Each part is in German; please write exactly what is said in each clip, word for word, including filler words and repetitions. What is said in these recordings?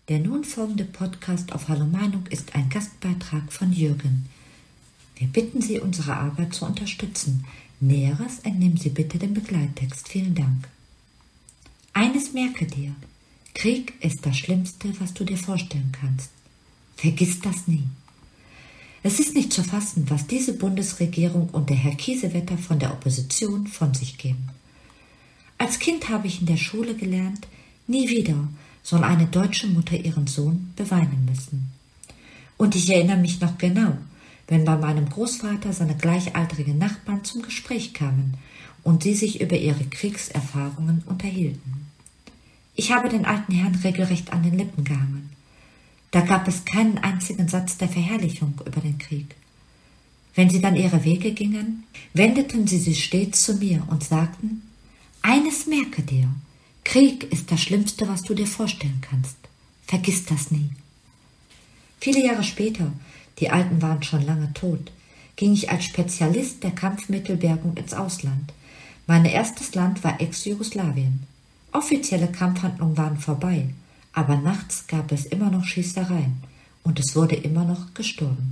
Der nun folgende Podcast auf Hallo Meinung ist ein Gastbeitrag von Jürgen. Wir bitten Sie, unsere Arbeit zu unterstützen. Näheres entnehmen Sie bitte dem Begleittext. Vielen Dank. Eines merke dir: Krieg ist das Schlimmste, was du dir vorstellen kannst. Vergiss das nie. Es ist nicht zu fassen, was diese Bundesregierung und der Herr Kiesewetter von der Opposition von sich geben. Als Kind habe ich in der Schule gelernt, nie wieder soll eine deutsche Mutter ihren Sohn beweinen müssen. Und ich erinnere mich noch genau, wenn bei meinem Großvater seine gleichaltrigen Nachbarn zum Gespräch kamen und sie sich über ihre Kriegserfahrungen unterhielten. Ich habe den alten Herrn regelrecht an den Lippen gehangen. Da gab es keinen einzigen Satz der Verherrlichung über den Krieg. Wenn sie dann ihre Wege gingen, wendeten sie sich stets zu mir und sagten: Eines merke dir: Krieg ist das Schlimmste, was du dir vorstellen kannst. Vergiss das nie. Viele Jahre später, die Alten waren schon lange tot, ging ich als Spezialist der Kampfmittelbergung ins Ausland. Mein erstes Land war Ex-Jugoslawien. Offizielle Kampfhandlungen waren vorbei, aber nachts gab es immer noch Schießereien und es wurde immer noch gestorben.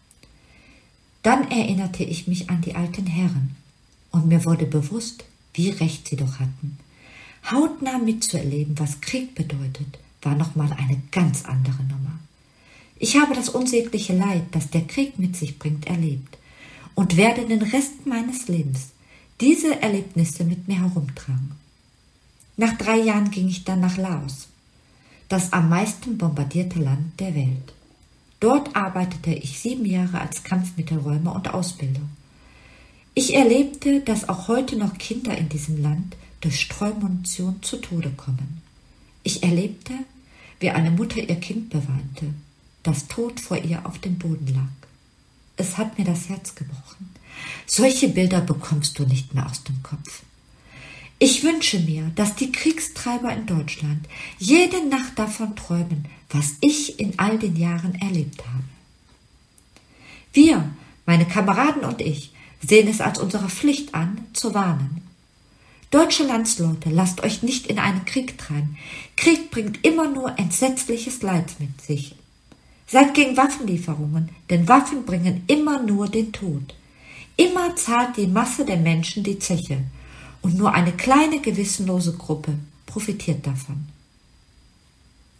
Dann erinnerte ich mich an die alten Herren und mir wurde bewusst, wie recht sie doch hatten. Hautnah mitzuerleben, was Krieg bedeutet, war nochmal eine ganz andere Nummer. Ich habe das unsägliche Leid, das der Krieg mit sich bringt, erlebt und werde den Rest meines Lebens diese Erlebnisse mit mir herumtragen. Nach drei Jahren ging ich dann nach Laos, das am meisten bombardierte Land der Welt. Dort arbeitete ich sieben Jahre als Kampfmittelräumer und Ausbilder. Ich erlebte, dass auch heute noch Kinder in diesem Land durch Streumunition zu Tode kommen. Ich erlebte, wie eine Mutter ihr Kind beweinte, das tot vor ihr auf dem Boden lag. Es hat mir das Herz gebrochen. Solche Bilder bekommst du nicht mehr aus dem Kopf. Ich wünsche mir, dass die Kriegstreiber in Deutschland jede Nacht davon träumen, was ich in all den Jahren erlebt habe. Wir, meine Kameraden und ich, sehen es als unsere Pflicht an, zu warnen. Deutsche Landsleute, lasst euch nicht in einen Krieg treiben. Krieg bringt immer nur entsetzliches Leid mit sich. Seid gegen Waffenlieferungen, denn Waffen bringen immer nur den Tod. Immer zahlt die Masse der Menschen die Zeche und nur eine kleine gewissenlose Gruppe profitiert davon.